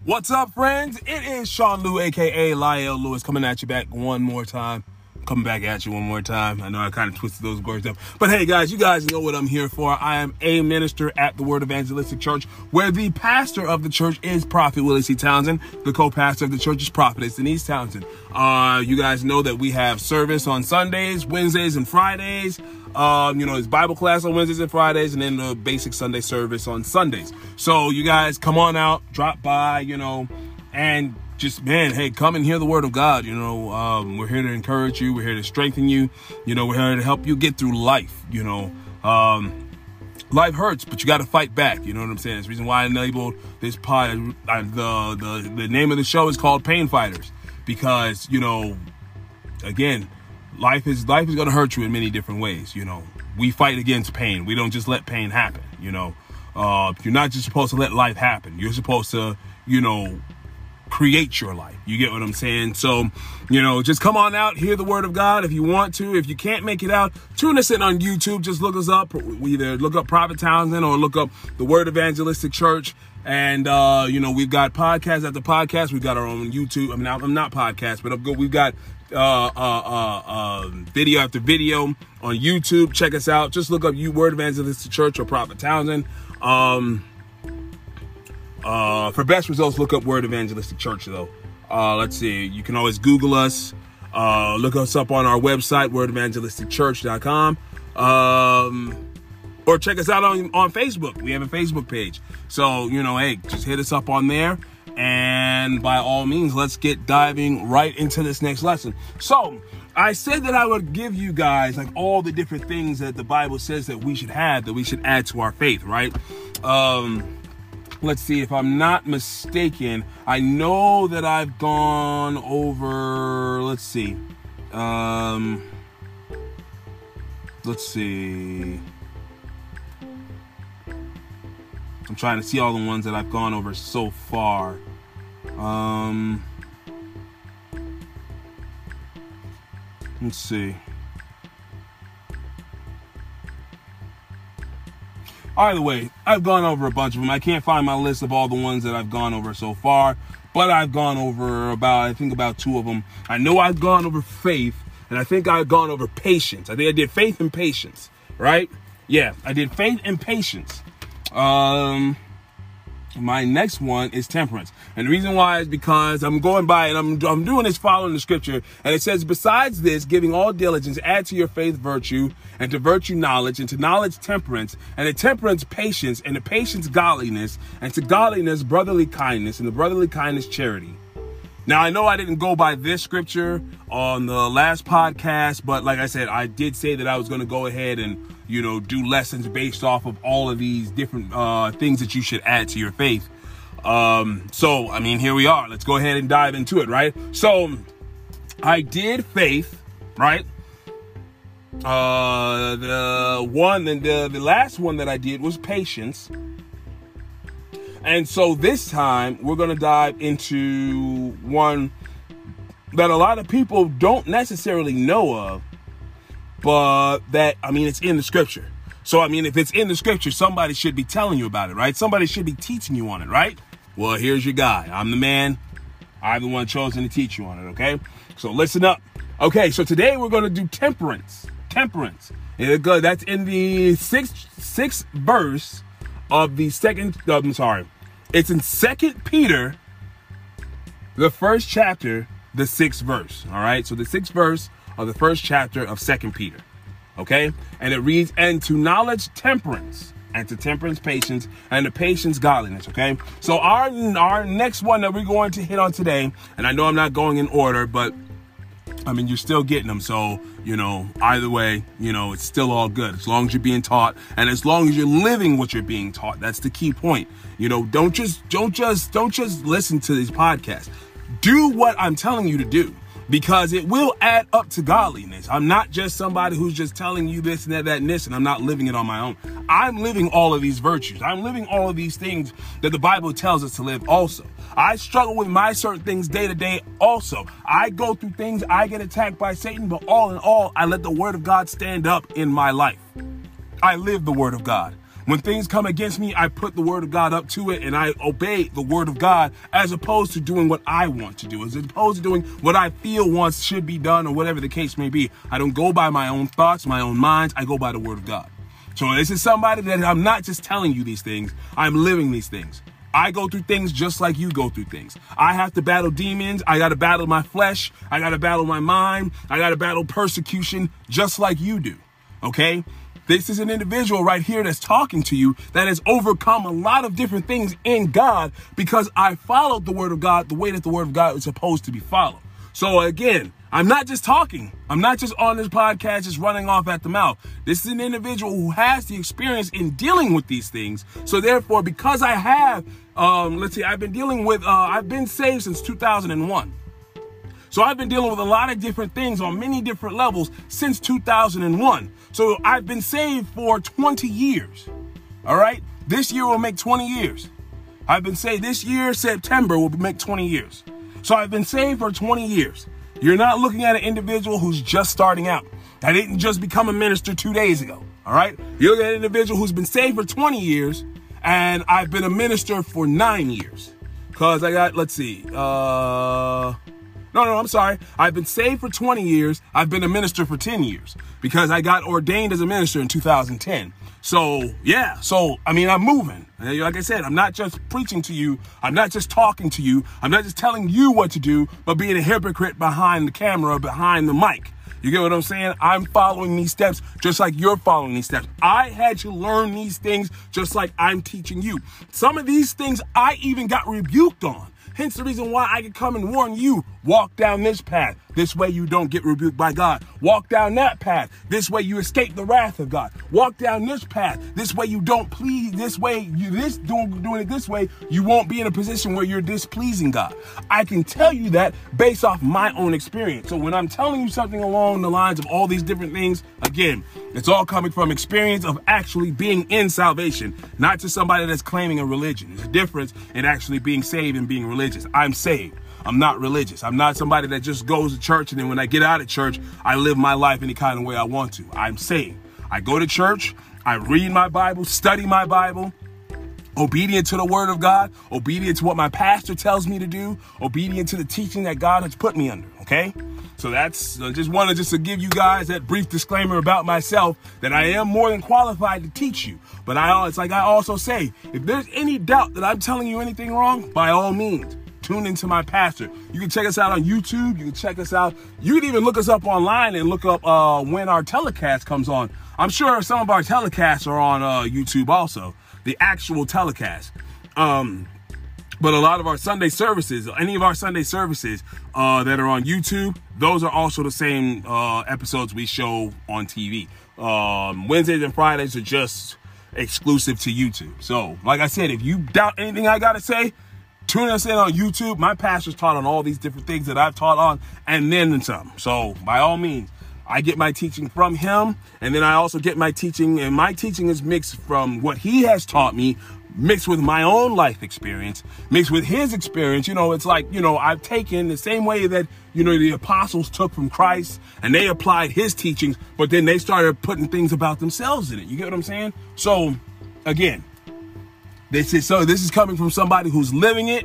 What's up, friends? It is Sean Lou, aka Lyle Lewis, coming at you back one more time. Coming back at you one more time. I know I kind of twisted those words up. But hey, guys, you guys know what I'm here for. I am a minister at the Word Evangelistic Church, where the pastor of the church is Prophet Willie C. Townsend. The co-pastor of the church is Prophetess Denise Townsend. You guys know that we have service on Sundays, Wednesdays, and Fridays. It's Bible class on Wednesdays and Fridays, and then the basic Sunday service on Sundays. So you guys come on out, drop by, and just, hey, come and hear the word of God. We're here to encourage you. We're here to strengthen you. We're here to help you get through life. Life hurts, but you got to fight back. You know what I'm saying? It's the reason why I labeled this pod. The name of the show is called Pain Fighters, because, again, life is going to hurt you in many different ways. We fight against pain. We don't just let pain happen. You're not just supposed to let life happen. You're supposed to, create your life. You get what I'm saying? So, just come on out, hear the word of God if you want to. If you can't make it out, tune us in on YouTube. Just look us up. We either look up Prophet Townsend or look up the Word Evangelistic Church. And, we've got podcast after podcast. We've got our own YouTube. I'm not podcast, but we've got video after video on YouTube. Check us out. Just look up Word Evangelistic Church or Prophet Townsend. For best results, look up Word Evangelistic Church, though. Let's see. You can always Google us. Look us up on our website, wordevangelisticchurch.com. Or check us out on Facebook. We have a Facebook page. So, hey, just hit us up on there. And by all means, let's get diving right into this next lesson. So, I said that I would give you guys like all the different things that the Bible says that we should have, that we should add to our faith, right? Let's see, if I'm not mistaken, I know that I've gone over, let's see. I'm trying to see all the ones that I've gone over so far. Let's see. Either way, I've gone over a bunch of them. I can't find my list of all the ones that I've gone over so far, but I've gone over about two of them. I know I've gone over faith, and I think I've gone over patience. I think I did faith and patience, right? Yeah, I did faith and patience. My next one is temperance. And the reason why is because I'm going by and I'm doing this following the scripture. And it says, besides this, giving all diligence, add to your faith virtue, and to virtue knowledge, and to knowledge temperance, and to temperance patience, and to patience godliness, and to godliness brotherly kindness, and to brotherly kindness charity. Now, I know I didn't go by this scripture on the last podcast, but like I said, I did say that I was going to go ahead and, do lessons based off of all of these different things that you should add to your faith. Here we are. Let's go ahead and dive into it, right? So, I did faith, right? The last one that I did was patience. And so this time we're going to dive into one that a lot of people don't necessarily know of, but it's in the scripture. So, if it's in the scripture, somebody should be telling you about it, right? Somebody should be teaching you on it, right? Well, here's your guy. I'm the man. I'm the one chosen to teach you on it, okay? So listen up. Okay, so today we're going to do temperance. Temperance. That's in the sixth verse of the second, it's in 2 Peter, the first chapter, the 6th verse. All right. So the 6th verse of the first chapter of 2 Peter. Okay. And it reads, and to knowledge temperance, and to temperance patience, and to patience godliness. Okay. So our next one that we're going to hit on today, and I know I'm not going in order, but you're still getting them. So, either way, it's still all good as long as you're being taught, and as long as you're living what you're being taught. That's the key point. Don't just listen to these podcasts. Do what I'm telling you to do, because it will add up to godliness. I'm not just somebody who's just telling you this and that and this, and I'm not living it on my own. I'm living all of these virtues. I'm living all of these things that the Bible tells us to live also. I struggle with my certain things day to day also. I go through things, I get attacked by Satan, but all in all, I let the word of God stand up in my life. I live the word of God. When things come against me, I put the word of God up to it and I obey the word of God as opposed to doing what I want to do, as opposed to doing what I feel wants should be done or whatever the case may be. I don't go by my own thoughts, my own minds. I go by the word of God. So this is somebody that I'm not just telling you these things. I'm living these things. I go through things just like you go through things. I have to battle demons. I got to battle my flesh. I got to battle my mind. I got to battle persecution just like you do. Okay? This is an individual right here that's talking to you that has overcome a lot of different things in God because I followed the word of God the way that the word of God is supposed to be followed. So again, I'm not just talking. I'm not just on this podcast just running off at the mouth. This is an individual who has the experience in dealing with these things. So therefore, because I have, I've been dealing with, I've been saved since 2001. So I've been dealing with a lot of different things on many different levels since 2001. So I've been saved for 20 years. All right. This year will make 20 years. I've been saved this year, September will make 20 years. So I've been saved for 20 years. You're not looking at an individual who's just starting out. I didn't just become a minister 2 days ago. All right. You're looking at an individual who's been saved for 20 years. And I've been a minister for 9 years. Because I got, I'm sorry. I've been saved for 20 years. I've been a minister for 10 years because I got ordained as a minister in 2010. So, yeah. So, I mean, I'm moving. Like I said, I'm not just preaching to you. I'm not just talking to you. I'm not just telling you what to do, but being a hypocrite behind the camera, behind the mic. You get what I'm saying? I'm following these steps just like you're following these steps. I had to learn these things just like I'm teaching you. Some of these things I even got rebuked on. Hence the reason why I could come and warn you, walk down this path. This way you don't get rebuked by God. Walk down that path. This way you escape the wrath of God. Walk down this path. This way you don't please. This way, doing it this way, you won't be in a position where you're displeasing God. I can tell you that based off my own experience. So when I'm telling you something along the lines of all these different things, again, it's all coming from experience of actually being in salvation, not just somebody that's claiming a religion. There's a difference in actually being saved and being religious. I'm saved. I'm not religious. I'm not somebody that just goes to church and then when I get out of church, I live my life any kind of way I want to. I'm saved. I go to church. I read my Bible, study my Bible, obedient to the word of God, obedient to what my pastor tells me to do, obedient to the teaching that God has put me under. Okay. So that's just wanted to give you guys that brief disclaimer about myself that I am more than qualified to teach you. But it's like I also say, if there's any doubt that I'm telling you anything wrong, by all means, tune into my pastor. You can check us out on YouTube. You can check us out. You can even look us up online and look up when our telecast comes on. I'm sure some of our telecasts are on YouTube also, the actual telecast. But a lot of our Sunday services, any of our Sunday services that are on YouTube, those are also the same episodes we show on TV. Wednesdays and Fridays are just exclusive to YouTube. So, like I said, if you doubt anything I got to say, tune us in on YouTube. My pastor's taught on all these different things that I've taught on and then some. So, by all means, I get my teaching from him. And then I also get my teaching, and my teaching is mixed from what he has taught me, mixed with my own life experience, mixed with his experience. You know, it's like, you know, I've taken the same way that, you know, the apostles took from Christ and they applied his teachings, but then they started putting things about themselves in it. You get what I'm saying? So again, this is coming from somebody who's living it,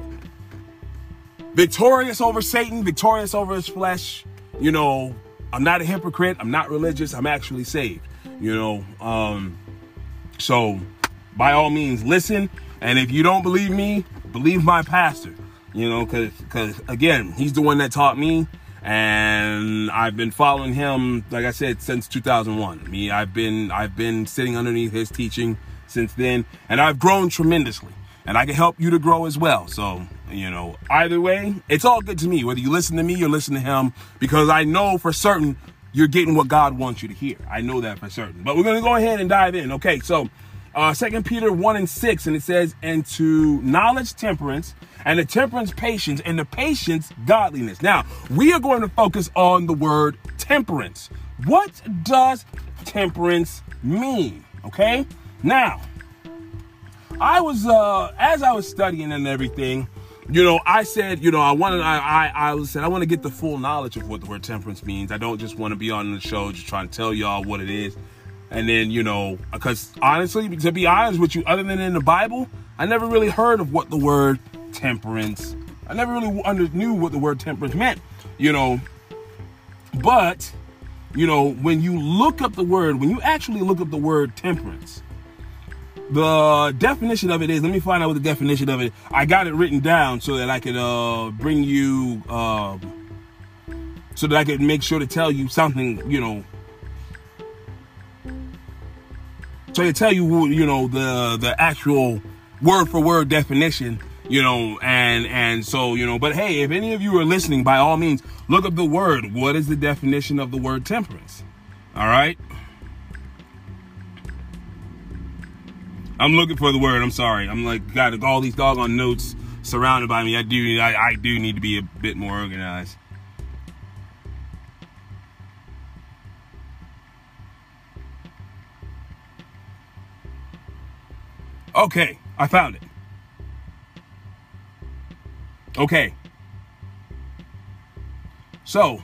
victorious over Satan, victorious over his flesh. You know, I'm not a hypocrite. I'm not religious. I'm actually saved, you know? So by all means, listen. And if you don't believe me, believe my pastor, you know, because again, he's the one that taught me. And I've been following him, like I said, since 2001. I've been sitting underneath his teaching since then. And I've grown tremendously. And I can help you to grow as well. So, you know, either way, it's all good to me. Whether you listen to me or listen to him, because I know for certain you're getting what God wants you to hear. I know that for certain. But we're going to go ahead and dive in. Okay, so 2 Peter 1:6, and it says, and to knowledge temperance, and the temperance patience, and the patience godliness. Now, we are going to focus on the word temperance. What does temperance mean? Okay, now, I was, as I was studying and everything, you know, I said, you know, I want to get the full knowledge of what the word temperance means. I don't just want to be on the show just trying to tell y'all what it is. And then, because honestly, to be honest with you, other than in the Bible, I never really heard of what the word temperance, I never really knew what the word temperance meant, But, when you look up the word, when you actually look up the word temperance, the definition of it is, let me find out what the definition of it is. I got it written down so that I could bring you, so that I could make sure to tell you something, so I tell you, the actual word for word definition, and so, but hey, if any of you are listening, by all means, look up the word. What is the definition of the word temperance? All right. I'm looking for the word. I'm sorry. I'm got all these doggone notes surrounded by me. I do need to be a bit more organized. Okay, I found it. Okay. So,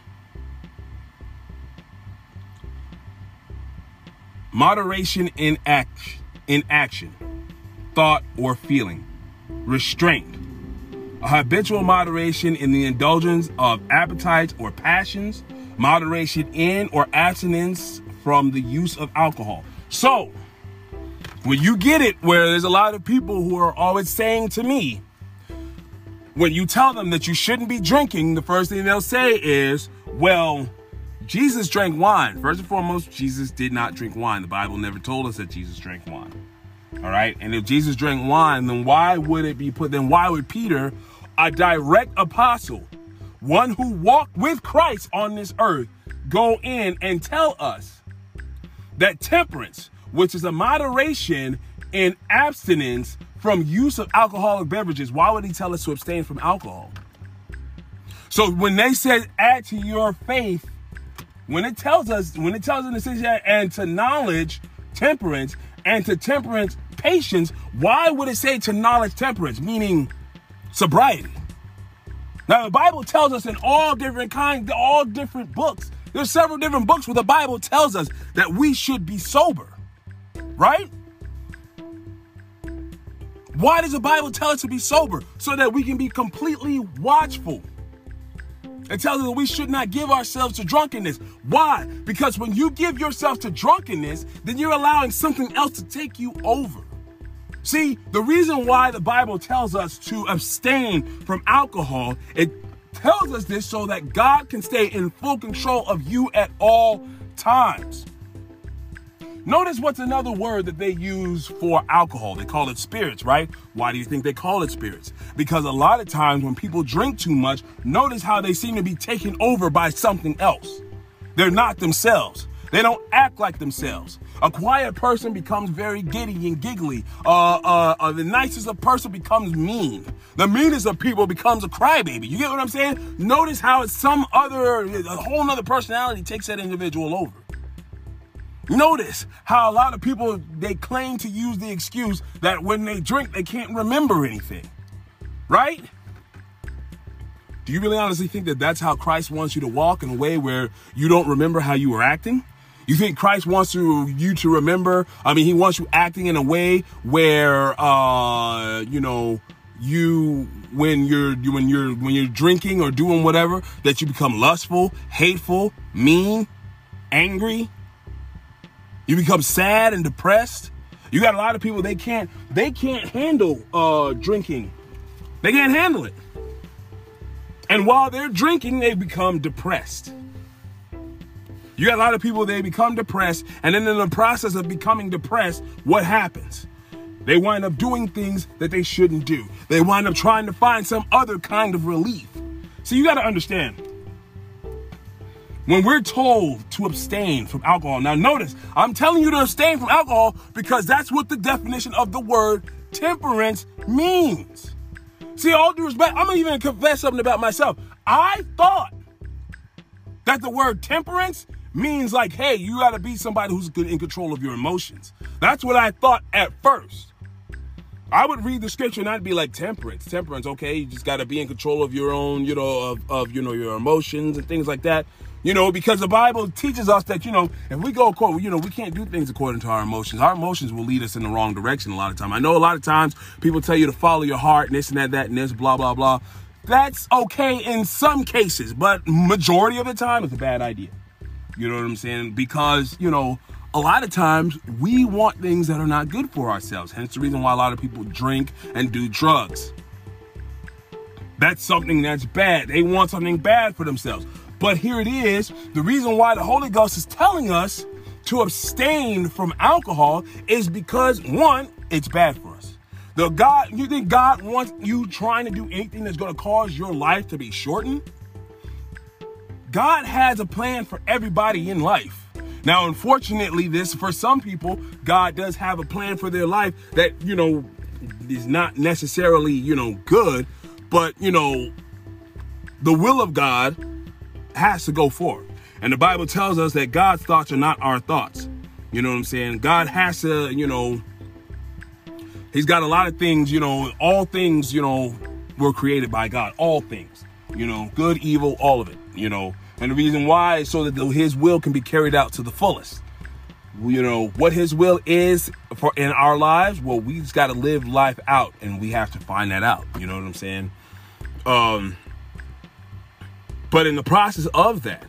moderation in action, thought or feeling, restraint, a habitual moderation in the indulgence of appetites or passions, moderation in or abstinence from the use of alcohol. So, when you get it, where there's a lot of people who are always saying to me, when you tell them that you shouldn't be drinking, the first thing they'll say is, well, Jesus drank wine. First and foremost, Jesus did not drink wine. The Bible never told us that Jesus drank wine. All right. And if Jesus drank wine, then why would Peter, a direct apostle, one who walked with Christ on this earth, go in and tell us that temperance, which is a moderation in abstinence from use of alcoholic beverages, why would he tell us to abstain from alcohol? So when they said add to your faith, when it tells in the 6 and to knowledge temperance, and to temperance patience, why would it say to knowledge temperance, meaning sobriety? Now the Bible tells us in all different books, there's several different books where the Bible tells us that we should be sober, right? Why does the Bible tell us to be sober? So that we can be completely watchful. It tells us that we should not give ourselves to drunkenness. Why? Because when you give yourself to drunkenness, then you're allowing something else to take you over. See, the reason why the Bible tells us to abstain from alcohol, it tells us this so that God can stay in full control of you at all times. Notice what's another word that they use for alcohol. They call it spirits, right? Why do you think they call it spirits? Because a lot of times when people drink too much, notice how they seem to be taken over by something else. They're not themselves. They don't act like themselves. A quiet person becomes very giddy and giggly. The nicest of person becomes mean. The meanest of people becomes a crybaby. You get what I'm saying? Notice how it's a whole other personality takes that individual over. Notice how a lot of people, they claim to use the excuse that when they drink, they can't remember anything, right? Do you really honestly think that that's how Christ wants you to walk, in a way where you don't remember how you were acting? You think Christ wants you to remember? He wants you acting in a way where, when you're drinking or doing whatever, that you become lustful, hateful, mean, angry. You become sad and depressed. You got a lot of people, they can't handle drinking. They can't handle it. And while they're drinking, they become depressed. You got a lot of people, they become depressed, and then in the process of becoming depressed, what happens? They wind up doing things that they shouldn't do. They wind up trying to find some other kind of relief. So you got to understand, when we're told to abstain from alcohol, now notice, I'm telling you to abstain from alcohol because that's what the definition of the word temperance means. See, all due respect, I'm going to even confess something about myself. I thought that the word temperance means like, hey, you got to be somebody who's in control of your emotions. That's what I thought at first. I would read the scripture and I'd be like, temperance, okay, you just got to be in control of your own, your emotions and things like that. Because the Bible teaches us that, if we go according, we can't do things according to our emotions. Our emotions will lead us in the wrong direction a lot of time. I know a lot of times people tell you to follow your heart and this and that and this, blah, blah, blah. That's okay in some cases, but majority of the time it's a bad idea. You know what I'm saying? Because, a lot of times we want things that are not good for ourselves. Hence the reason why a lot of people drink and do drugs. That's something that's bad. They want something bad for themselves. But here it is. The reason why the Holy Ghost is telling us to abstain from alcohol is because, one, it's bad for us. You think God wants you trying to do anything that's going to cause your life to be shortened? God has a plan for everybody in life. Now, unfortunately, for some people, God does have a plan for their life that, is not necessarily, good, but, the will of God has to go forward. And the Bible tells us that God's thoughts are not our thoughts. You know what I'm saying? God has to, he's got a lot of things, all things, were created by God. All things, good, evil, all of it, And the reason why is so that his will can be carried out to the fullest. What his will is for in our lives, well, we just got to live life out and we have to find that out. You know what I'm saying? But in the process of that,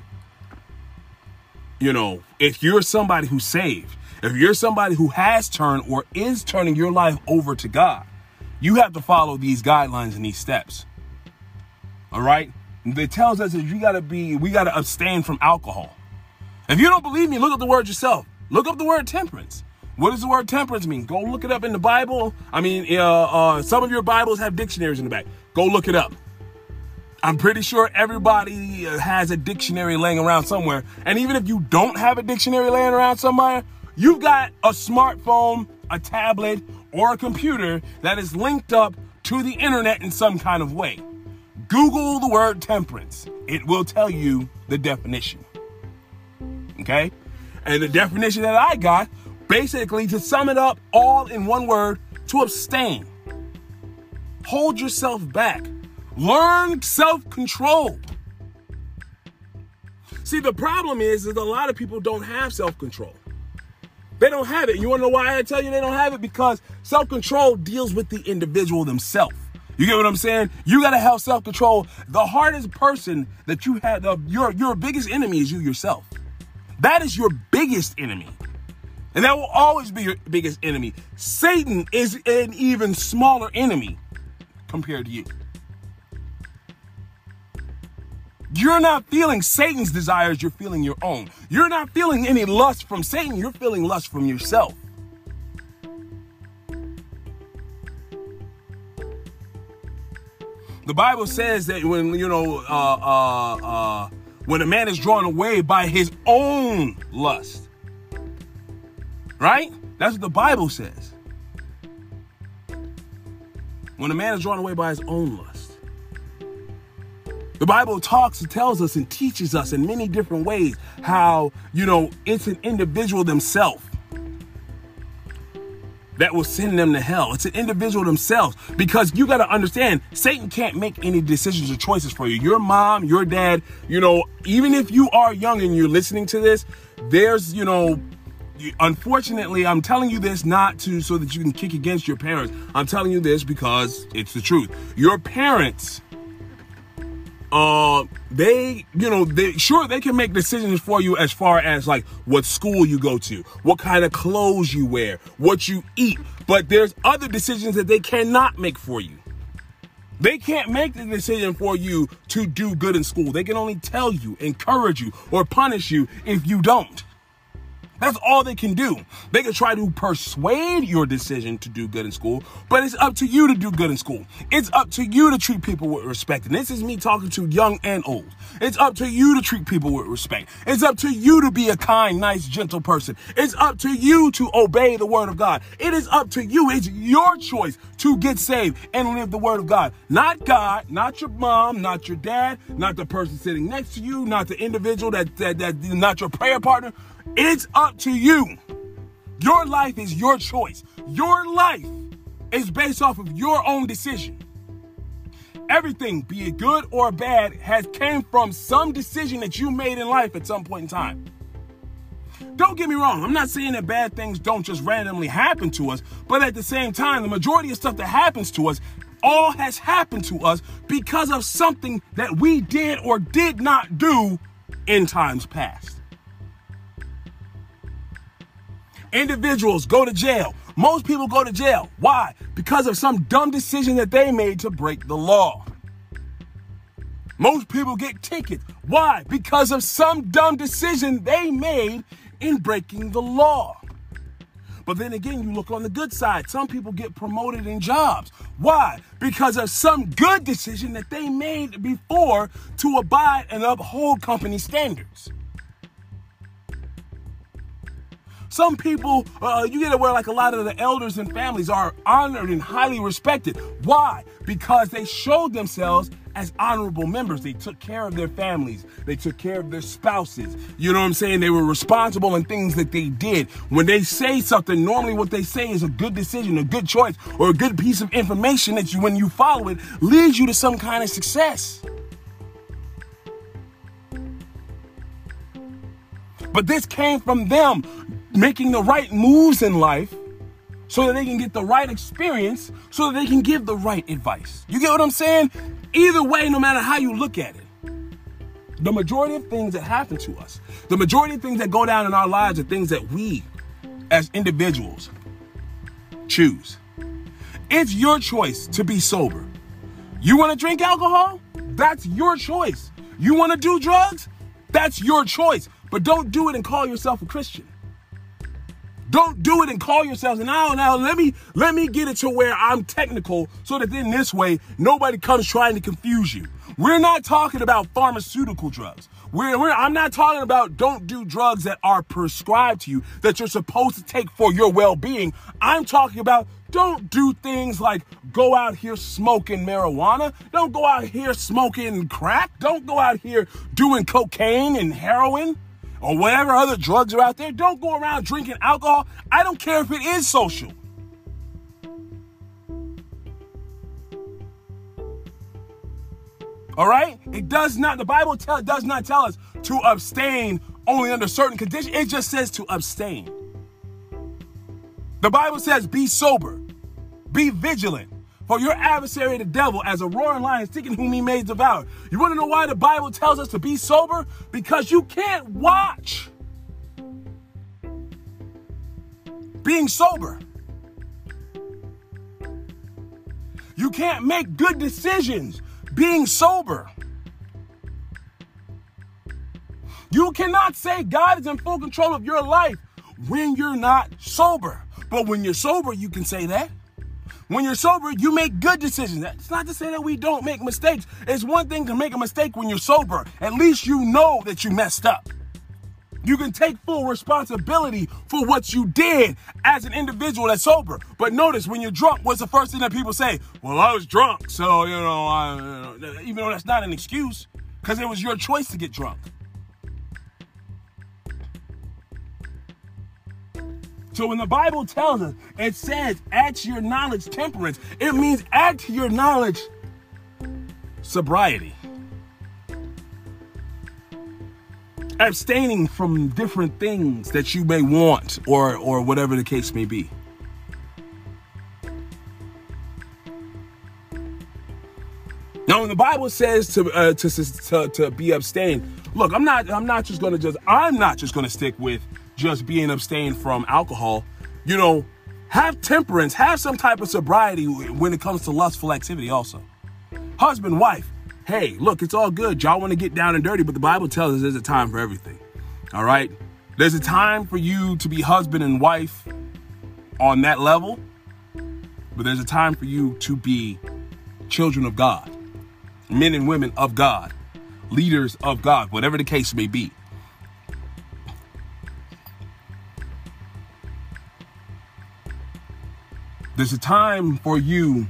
if you're somebody who's saved, if you're somebody who has turned or is turning your life over to God, you have to follow these guidelines and these steps. All right? It tells us that we got to abstain from alcohol. If you don't believe me, look up the word yourself. Look up the word temperance. What does the word temperance mean? Go look it up in the Bible. Some of your Bibles have dictionaries in the back. Go look it up. I'm pretty sure everybody has a dictionary laying around somewhere. And even if you don't have a dictionary laying around somewhere, you've got a smartphone, a tablet, or a computer that is linked up to the internet in some kind of way. Google the word temperance. It will tell you the definition. Okay? And the definition that I got, basically, to sum it up all in one word, to abstain. Hold yourself back. Learn self-control. See, the problem is that a lot of people don't have self-control. They don't have it. You want to know why I tell you they don't have it? Because self-control deals with the individual themselves. You get what I'm saying? You got to have self-control. The hardest person that you have, your biggest enemy is you yourself. That is your biggest enemy. And that will always be your biggest enemy. Satan is an even smaller enemy compared to you. You're not feeling Satan's desires, you're feeling your own. You're not feeling any lust from Satan, you're feeling lust from yourself. The Bible says that when a man is drawn away by his own lust, right? That's what the Bible says. When a man is drawn away by his own lust. The Bible tells us and teaches us in many different ways how, it's an individual themselves that will send them to hell. It's an individual themselves, because you got to understand, Satan can't make any decisions or choices for you. Your mom, your dad, even if you are young and you're listening to this, there's, unfortunately, I'm telling you this not so that you can kick against your parents. I'm telling you this because it's the truth. Your parents, they can make decisions for you as far as like what school you go to, what kind of clothes you wear, what you eat. But there's other decisions that they cannot make for you. They can't make the decision for you to do good in school. They can only tell you, encourage you, or punish you if you don't. That's all they can do. They can try to persuade your decision to do good in school, but it's up to you to do good in school. It's up to you to treat people with respect. And this is me talking to young and old. It's up to you to treat people with respect. It's up to you to be a kind, nice, gentle person. It's up to you to obey the word of God. It is up to you. It's your choice to get saved and live the word of God. Not God, not your mom, not your dad, not the person sitting next to you, not the individual that not your prayer partner. It's up to you. Your life is your choice. Your life is based off of your own decision. Everything, be it good or bad, has came from some decision that you made in life at some point in time. Don't get me wrong. I'm not saying that bad things don't just randomly happen to us, but at the same time, the majority of stuff that happens to us all has happened to us because of something that we did or did not do in times past. Individuals go to jail. Most people go to jail. Why? Because of some dumb decision that they made to break the law. Most people get tickets. Why? Because of some dumb decision they made in breaking the law. But then again, you look on the good side. Some people get promoted in jobs. Why? Because of some good decision that they made before to abide and uphold company standards. Some people, you get it where like a lot of the elders and families are honored and highly respected. Why? Because they showed themselves as honorable members. They took care of their families. They took care of their spouses. You know what I'm saying? They were responsible in things that they did. When they say something, normally what they say is a good decision, a good choice, or a good piece of information that when you follow it, leads you to some kind of success. But this came from them making the right moves in life so that they can get the right experience, so that they can give the right advice. You get what I'm saying? Either way, no matter how you look at it, the majority of things that happen to us, the majority of things that go down in our lives are things that we as individuals choose. It's your choice to be sober. You want to drink alcohol? That's your choice. You want to do drugs? That's your choice. But don't do it and call yourself a Christian. Don't do it and call yourselves. And now let me get it to where I'm technical so that then this way nobody comes trying to confuse you. We're not talking about pharmaceutical drugs. I'm not talking about don't do drugs that are prescribed to you that you're supposed to take for your well-being. I'm talking about don't do things like go out here smoking marijuana. Don't go out here smoking crack. Don't go out here doing cocaine and heroin or whatever other drugs are out there. Don't go around drinking alcohol. I don't care if it is social. All right? The Bible does not tell us to abstain only under certain conditions. It just says to abstain. The Bible says be sober, be vigilant. For your adversary, the devil, as a roaring lion seeking whom he may devour. You want to know why the Bible tells us to be sober? Because you can't watch being sober. You can't make good decisions being sober. You cannot say God is in full control of your life when you're not sober. But when you're sober, you can say that. When you're sober, you make good decisions. That's not to say that we don't make mistakes. It's one thing to make a mistake when you're sober. At least you know that you messed up. You can take full responsibility for what you did as an individual that's sober. But notice, when you're drunk, what's the first thing that people say? Well, I was drunk, so, even though that's not an excuse, because it was your choice to get drunk. So when the Bible tells us, it says, add to your knowledge temperance. It means add to your knowledge sobriety. Abstaining from different things that you may want or whatever the case may be. Now, when the Bible says to be abstained, look, I'm not just going to stick with just being abstained from alcohol. Have temperance, have some type of sobriety when it comes to lustful activity also. Husband, wife, hey, look, it's all good. Y'all want to get down and dirty, but the Bible tells us there's a time for everything. All right? There's a time for you to be husband and wife on that level, but there's a time for you to be children of God, men and women of God, leaders of God, whatever the case may be. There's a time for you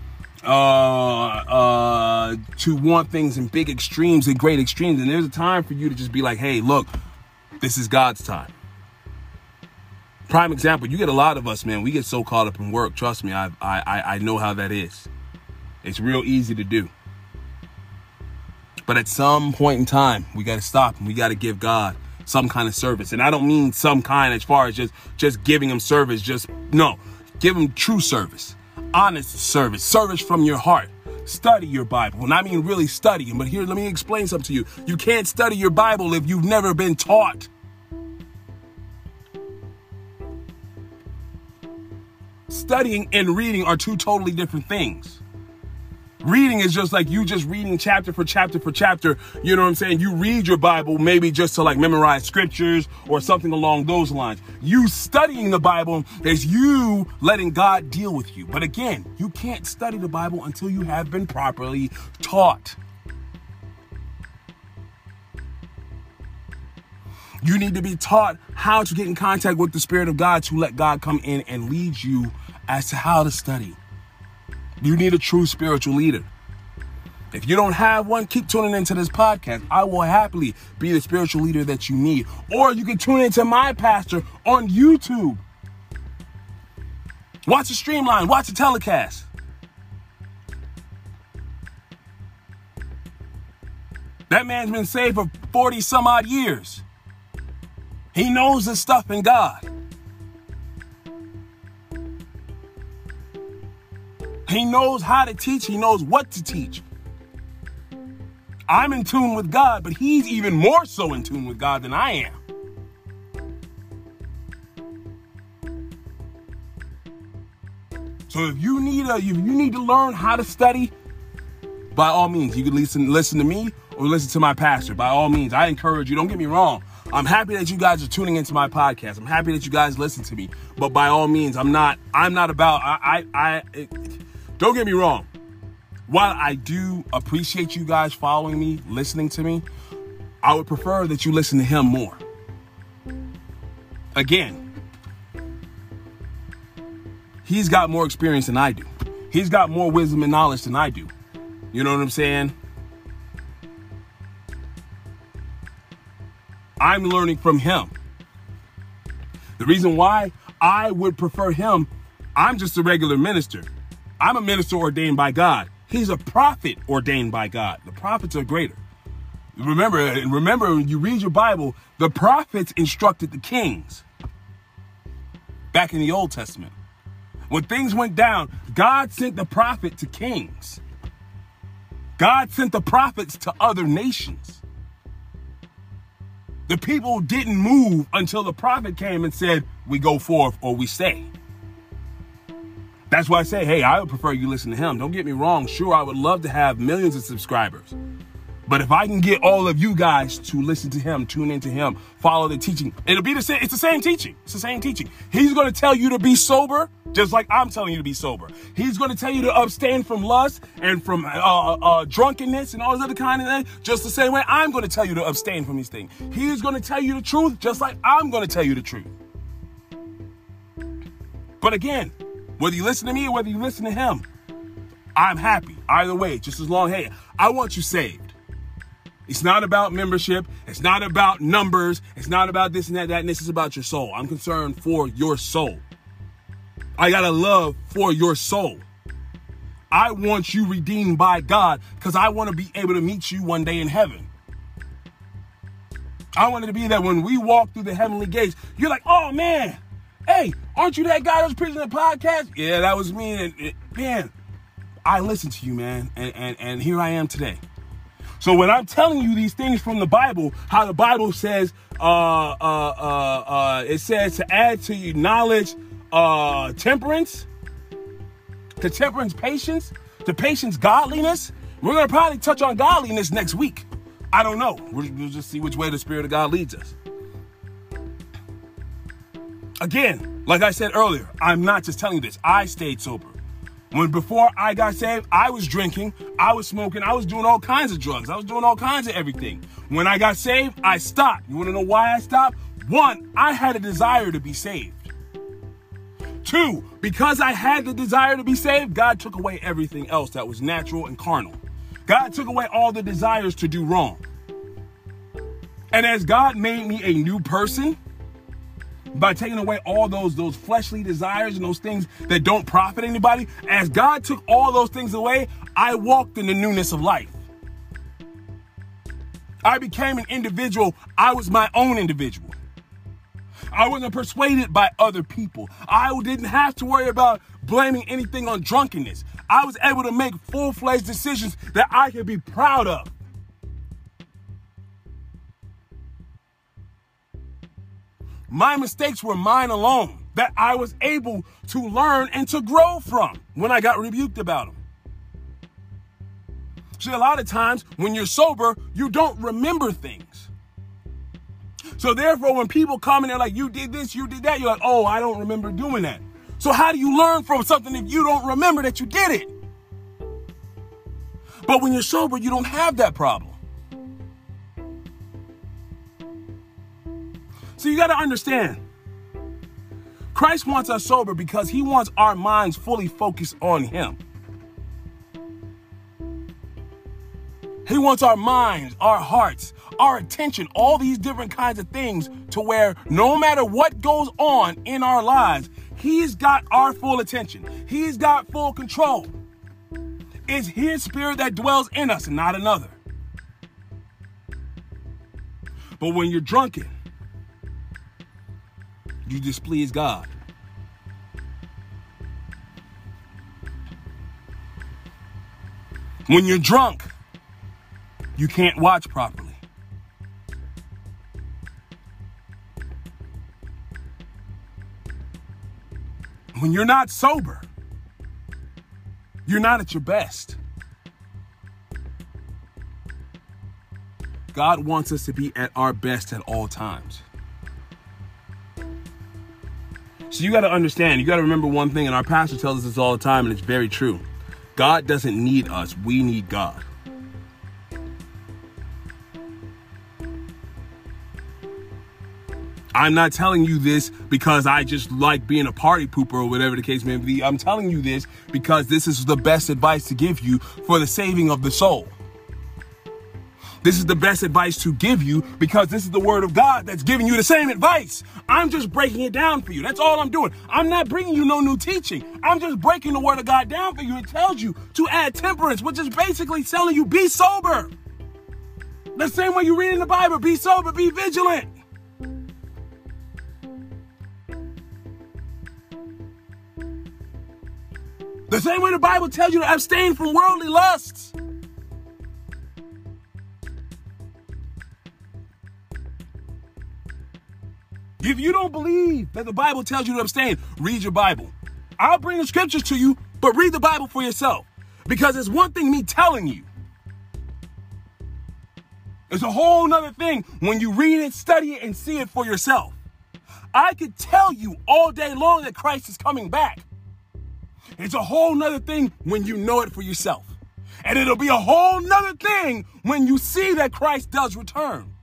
to want things in big extremes and great extremes. And there's a time for you to just be like, hey, look, this is God's time. Prime example, you get a lot of us, man, we get so caught up in work. Trust me, I know how that is. It's real easy to do. But at some point in time, we got to stop and we got to give God some kind of service. And I don't mean some kind as far as just giving him service. No, give him true service, honest service from your heart. Study your Bible. And I mean really studying. But here, let me explain something to you. You can't study your Bible if you've never been taught. Studying and reading are two totally different things. Reading is just like you just reading chapter for chapter for chapter. You know what I'm saying? You read your Bible maybe just to like memorize scriptures or something along those lines. You studying the Bible is you letting God deal with you. But again, you can't study the Bible until you have been properly taught. You need to be taught how to get in contact with the Spirit of God to let God come in and lead you as to how to study. You need a true spiritual leader. If you don't have one, keep tuning into this podcast. I will happily be the spiritual leader that you need. Or you can tune into my pastor on YouTube. Watch the streamline, watch the telecast. That man's been saved for 40 some odd years. He knows his stuff in God. He knows how to teach. He knows what to teach. I'm in tune with God, but he's even more so in tune with God than I am. So if you need to learn how to study, by all means, you can listen to me or listen to my pastor. By all means, I encourage you. Don't get me wrong. I'm happy that you guys are tuning into my podcast. I'm happy that you guys listen to me. But by all means, I'm not about, don't get me wrong. While I do appreciate you guys following me, listening to me, I would prefer that you listen to him more. Again, he's got more experience than I do. He's got more wisdom and knowledge than I do. You know what I'm saying? I'm learning from him. The reason why I would prefer him, I'm just a regular minister. I'm a minister ordained by God. He's a prophet ordained by God. The prophets are greater. Remember, when you read your Bible, the prophets instructed the kings back in the Old Testament. When things went down, God sent the prophet to kings. God sent the prophets to other nations. The people didn't move until the prophet came and said, we go forth or we stay. That's why I say, hey, I would prefer you listen to him. Don't get me wrong. Sure, I would love to have millions of subscribers. But if I can get all of you guys to listen to him, tune into him, follow the teaching, it'll be the same. It's the same teaching. It's the same teaching. He's going to tell you to be sober, just like I'm telling you to be sober. He's going to tell you to abstain from lust and from drunkenness and all this other kind of thing, just the same way I'm going to tell you to abstain from these things. He's going to tell you the truth, just like I'm going to tell you the truth. But again, whether you listen to me or whether you listen to him, I'm happy. Either way, just as long, hey, I want you saved. It's not about membership. It's not about numbers. It's not about this and that, and this is about your soul. I'm concerned for your soul. I got a love for your soul. I want you redeemed by God because I want to be able to meet you one day in heaven. I want it to be that when we walk through the heavenly gates, you're like, oh, man, hey, aren't you that guy that was preaching the podcast? Yeah, that was me. And man, I listened to you, man. And here I am today. So when I'm telling you these things from the Bible, how the Bible says, it says to add to your knowledge, temperance, to temperance, patience, to patience, godliness. We're going to probably touch on godliness next week. I don't know. We'll just see which way the Spirit of God leads us. Again, like I said earlier, I'm not just telling you this. I stayed sober. Before I got saved, I was drinking, I was smoking, I was doing all kinds of drugs. I was doing all kinds of everything. When I got saved, I stopped. You want to know why I stopped? 1, I had a desire to be saved. 2, because I had the desire to be saved, God took away everything else that was natural and carnal. God took away all the desires to do wrong. And as God made me a new person, by taking away all those fleshly desires and those things that don't profit anybody, as God took all those things away, I walked in the newness of life. I became an individual. I was my own individual. I wasn't persuaded by other people. I didn't have to worry about blaming anything on drunkenness. I was able to make full-fledged decisions that I could be proud of. My mistakes were mine alone, that I was able to learn and to grow from when I got rebuked about them. See, a lot of times when you're sober, you don't remember things. So therefore, when people come and they're like, you did this, you did that, you're like, oh, I don't remember doing that. So how do you learn from something if you don't remember that you did it? But when you're sober, you don't have that problem. So you got to understand, Christ wants us sober because he wants our minds fully focused on him. He wants our minds, our hearts, our attention, all these different kinds of things to where no matter what goes on in our lives, he's got our full attention. He's got full control. It's his spirit that dwells in us and not another. But when you're drunken, you displease God. When you're drunk, you can't watch properly. When you're not sober, you're not at your best. God wants us to be at our best at all times. So you got to understand, you got to remember one thing, and our pastor tells us this all the time, and it's very true. God doesn't need us. We need God. I'm not telling you this because I just like being a party pooper or whatever the case may be. I'm telling you this because this is the best advice to give you for the saving of the soul. This is the best advice to give you because this is the word of God that's giving you the same advice. I'm just breaking it down for you. That's all I'm doing. I'm not bringing you no new teaching. I'm just breaking the word of God down for you. It tells you to add temperance, which is basically telling you be sober. The same way you read in the Bible, be sober, be vigilant. The same way the Bible tells you to abstain from worldly lusts. If you don't believe that the Bible tells you to abstain, read your Bible. I'll bring the scriptures to you, but read the Bible for yourself. Because it's one thing me telling you. It's a whole nother thing when you read it, study it, and see it for yourself. I could tell you all day long that Christ is coming back. It's a whole nother thing when you know it for yourself. And it'll be a whole nother thing when you see that Christ does return.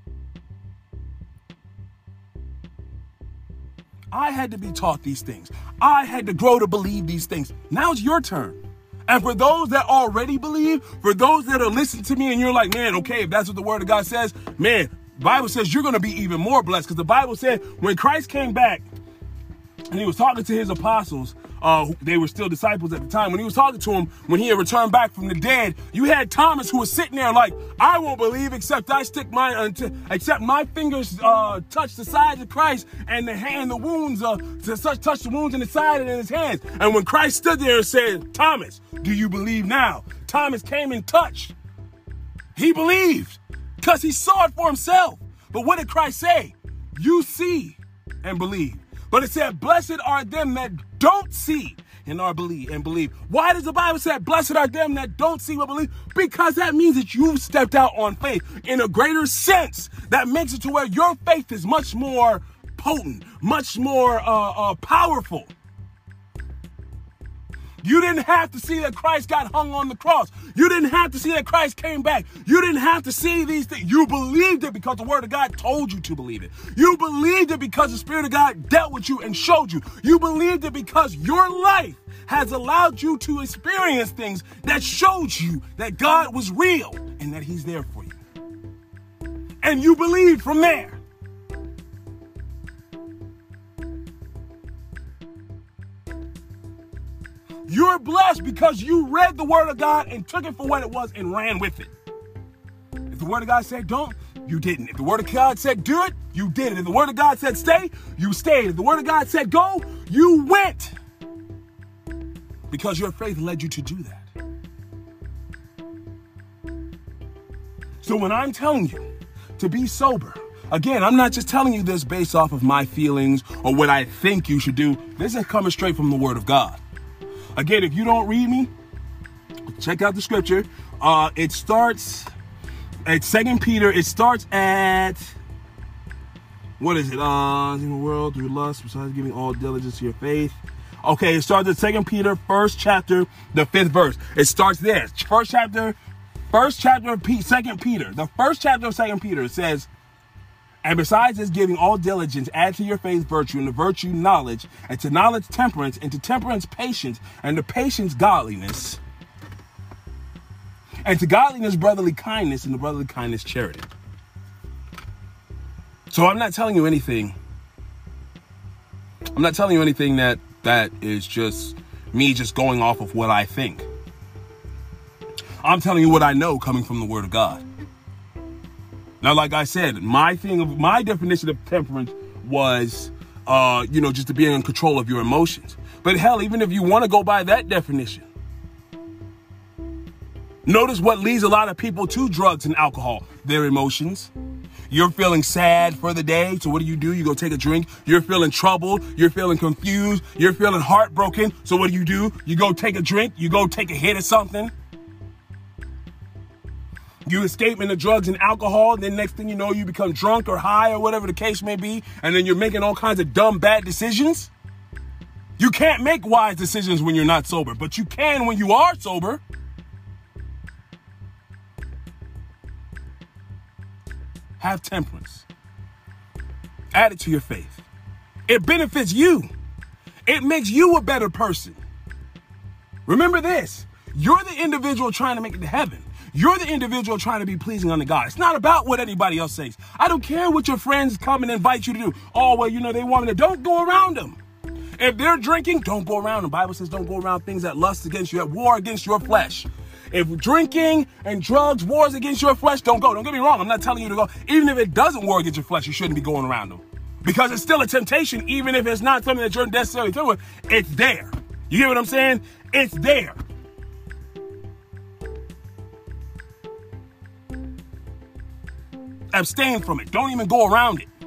I had to be taught these things. I had to grow to believe these things. Now it's your turn. And for those that already believe, for those that are listening to me and you're like, man, okay, if that's what the word of God says, man, the Bible says you're going to be even more blessed. Because the Bible said when Christ came back and he was talking to his apostles, they were still disciples at the time. When he was talking to them, when he had returned back from the dead, you had Thomas who was sitting there like, I won't believe except I stick except my fingers touch the sides of Christ and the wounds touch the wounds in the side and in his hands. And when Christ stood there and said, Thomas, do you believe now? Thomas came and touched. He believed because he saw it for himself. But what did Christ say? You see and believe. But it said, blessed are them that don't see and believe. Why does the Bible say, blessed are them that don't see but believe? Because that means that you've stepped out on faith in a greater sense. That makes it to where your faith is much more potent, much more powerful. You didn't have to see that Christ got hung on the cross. You didn't have to see that Christ came back. You didn't have to see these things. You believed it because the word of God told you to believe it. You believed it because the Spirit of God dealt with you and showed you. You believed it because your life has allowed you to experience things that showed you that God was real and that he's there for you. And you believed from there. You're blessed because you read the word of God and took it for what it was and ran with it. If the the word of God said don't, you didn't. If the word of God said do it, you did it. If the word of God said stay, you stayed. If the word of God said go, you went. Because your faith led you to do that. So when I'm telling you to be sober, again, I'm not just telling you this based off of my feelings or what I think you should do. This is coming straight from the word of God. Again, if you don't read me, check out the scripture. It starts at 2 Peter. It starts at, what is it? In the world through lust, besides giving all diligence to your faith. Okay, it starts at 2 Peter, 1st chapter, the 5th verse. It starts there. First chapter of 2 Peter. The first chapter of 2 Peter says, and besides this, giving all diligence, add to your faith virtue, and to virtue knowledge, and to knowledge temperance, and to temperance patience, and to patience godliness, and to godliness brotherly kindness, and to brotherly kindness charity. So I'm not telling you anything. I'm not telling you anything that is just me just going off of what I think. I'm telling you what I know coming from the word of God. Now, like I said, my definition of temperance was, just to be in control of your emotions. But hell, even if you want to go by that definition, notice what leads a lot of people to drugs and alcohol: their emotions. You're feeling sad for the day, so what do? You go take a drink. You're feeling troubled. You're feeling confused. You're feeling heartbroken, so what do? You go take a drink. You go take a hit of something. You escape into drugs and alcohol, then next thing you know, you become drunk or high or whatever the case may be, and then you're making all kinds of dumb, bad decisions. You can't make wise decisions when you're not sober, but you can when you are sober. Have temperance. Add it to your faith. It benefits you. It makes you a better person. Remember this. You're the individual trying to make it to heaven. You're the individual trying to be pleasing unto God. It's not about what anybody else says. I don't care what your friends come and invite you to do. Oh, well, they want me to. Don't go around them. If they're drinking, don't go around them. The Bible says don't go around things that lust against you, that war against your flesh. If drinking and drugs wars against your flesh, don't go. Don't get me wrong. I'm not telling you to go. Even if it doesn't war against your flesh, you shouldn't be going around them. Because it's still a temptation, even if it's not something that you're necessarily doing. It's there. You get what I'm saying? It's there. Abstain from it. Don't even go around it.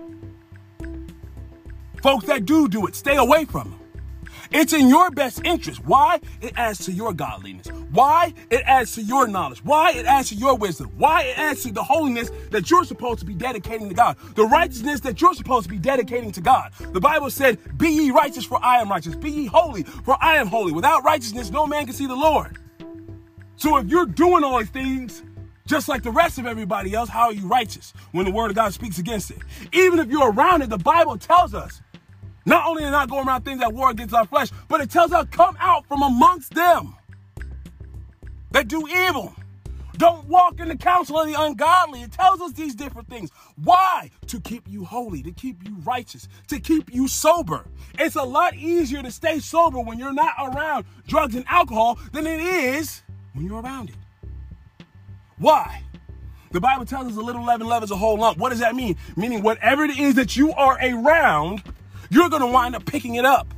Folks that do it, stay away from them. It's in your best interest. Why? It adds to your godliness. Why? It adds to your knowledge. Why? It adds to your wisdom. Why? It adds to the holiness that you're supposed to be dedicating to God. The righteousness that you're supposed to be dedicating to God. The Bible said, be ye righteous, for I am righteous. Be ye holy, for I am holy. Without righteousness, no man can see the Lord. So if you're doing all these things, just like the rest of everybody else, how are you righteous when the word of God speaks against it? Even if you're around it, the Bible tells us not only to not go around things that war against our flesh, but it tells us come out from amongst them that do evil. Don't walk in the counsel of the ungodly. It tells us these different things. Why? To keep you holy, to keep you righteous, to keep you sober. It's a lot easier to stay sober when you're not around drugs and alcohol than it is when you're around it. Why? The Bible tells us a little leaven leavens a whole lump. What does that mean? Meaning whatever it is that you are around, you're going to wind up picking it up.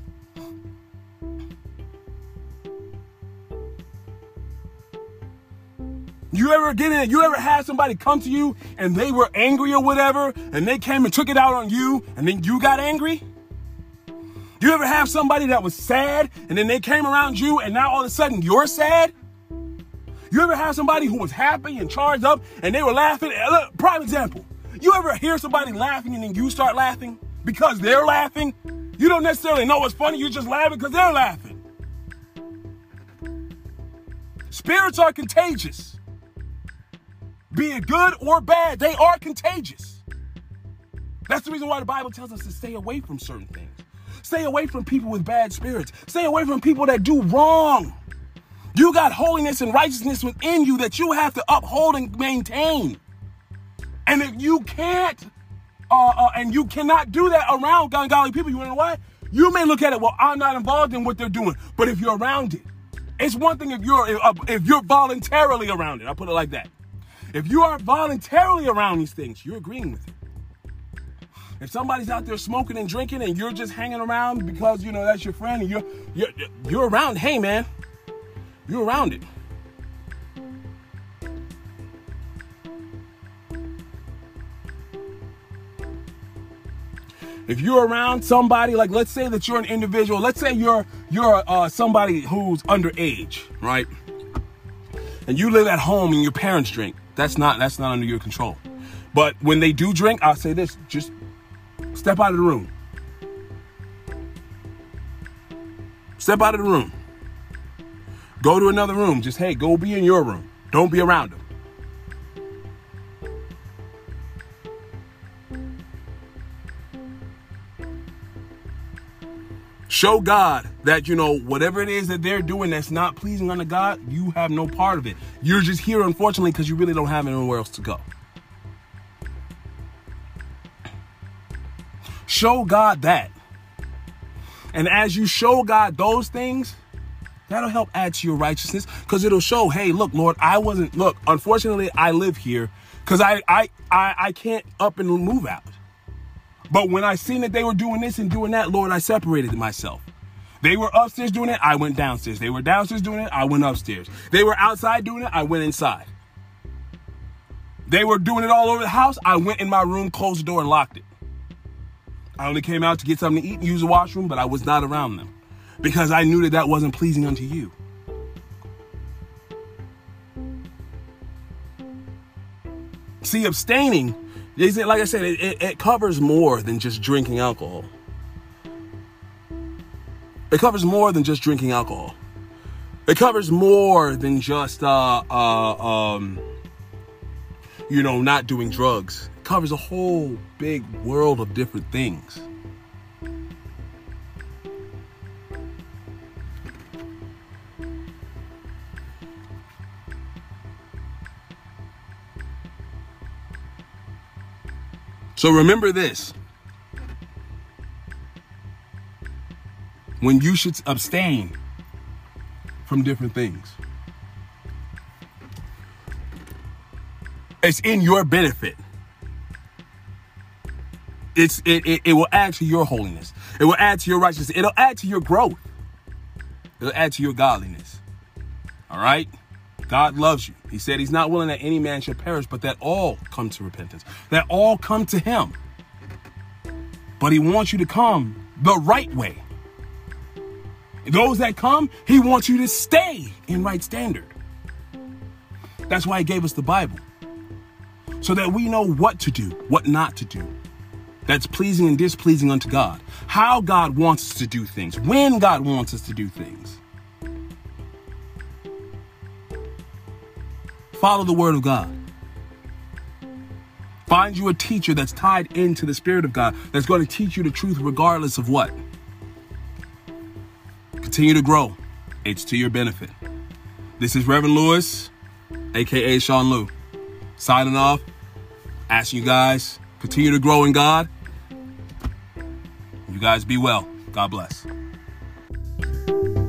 You ever had somebody come to you and they were angry or whatever, and they came and took it out on you, and then you got angry? You ever have somebody that was sad and then they came around you and now all of a sudden you're sad? You ever have somebody who was happy and charged up and they were laughing? Look, prime example. You ever hear somebody laughing and then you start laughing because they're laughing? You don't necessarily know what's funny. You're just laughing because they're laughing. Spirits are contagious. Be it good or bad, they are contagious. That's the reason why the Bible tells us to stay away from certain things. Stay away from people with bad spirits. Stay away from people that do wrong. You got holiness and righteousness within you that you have to uphold and maintain. And if you can't, and you cannot do that around ungodly people, you want to know why? You may look at it, well, I'm not involved in what they're doing. But if you're around it, it's one thing if you're voluntarily around it. I'll put it like that. If you are voluntarily around these things, you're agreeing with it. If somebody's out there smoking and drinking and you're just hanging around because, you know, that's your friend and you're around, hey man, you're around it. If you're around somebody, like let's say that you're an individual, let's say you're somebody who's underage, right? And you live at home and your parents drink. That's not under your control. But when they do drink, I'll say this, just step out of the room. Step out of the room. Go to another room. Just, hey, go be in your room. Don't be around them. Show God that, you know, whatever it is that they're doing that's not pleasing unto God, you have no part of it. You're just here, unfortunately, because you really don't have anywhere else to go. Show God that. And as you show God those things, that'll help add to your righteousness, because it'll show, hey, look, Lord, unfortunately, I live here because I can't up and move out. But when I seen that they were doing this and doing that, Lord, I separated myself. They were upstairs doing it, I went downstairs. They were downstairs doing it, I went upstairs. They were outside doing it, I went inside. They were doing it all over the house, I went in my room, closed the door, and locked it. I only came out to get something to eat and use the washroom, but I was not around them because I knew that wasn't pleasing unto you. See, abstaining, like I said, it covers more than just drinking alcohol. It covers more than just drinking alcohol. It covers more than just, not doing drugs. It covers a whole big world of different things. So remember this. When you should abstain from different things, it's in your benefit. It will add to your holiness. It will add to your righteousness. It'll add to your growth. It'll add to your godliness. All right? God loves you. He said he's not willing that any man should perish, but that all come to repentance, that all come to him. But he wants you to come the right way. Those that come, he wants you to stay in right standard. That's why he gave us the Bible, so that we know what to do, what not to do. That's pleasing and displeasing unto God. How God wants us to do things, when God wants us to do things. Follow the word of God. Find you a teacher that's tied into the Spirit of God, that's going to teach you the truth regardless of what. Continue to grow. It's to your benefit. This is Reverend Lewis, aka Sean Lou, signing off, asking you guys, continue to grow in God. You guys be well. God bless.